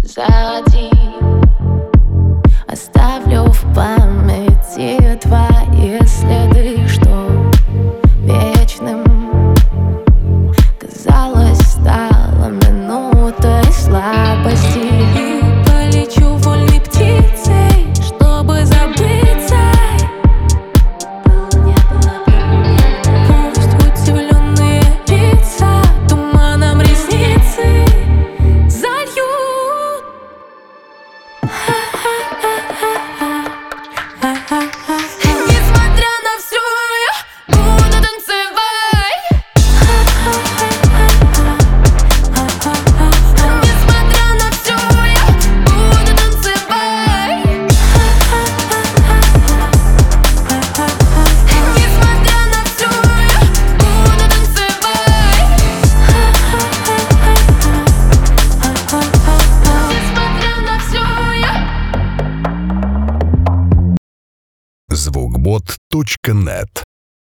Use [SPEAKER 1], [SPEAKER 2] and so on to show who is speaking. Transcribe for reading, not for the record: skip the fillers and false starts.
[SPEAKER 1] позади. Оставлю в памяти твои следы, что вечным казалось стало минутой слабости. И полечу вольной птицей, чтобы забыться. Пусть удивленные лица туманом ресницы зальют. Несмотря на все, я буду танцевать. Несмотря на все, я буду танцевать. Несмотря на все, я буду танцевать. Несмотря на все, я
[SPEAKER 2] Звукбот.нет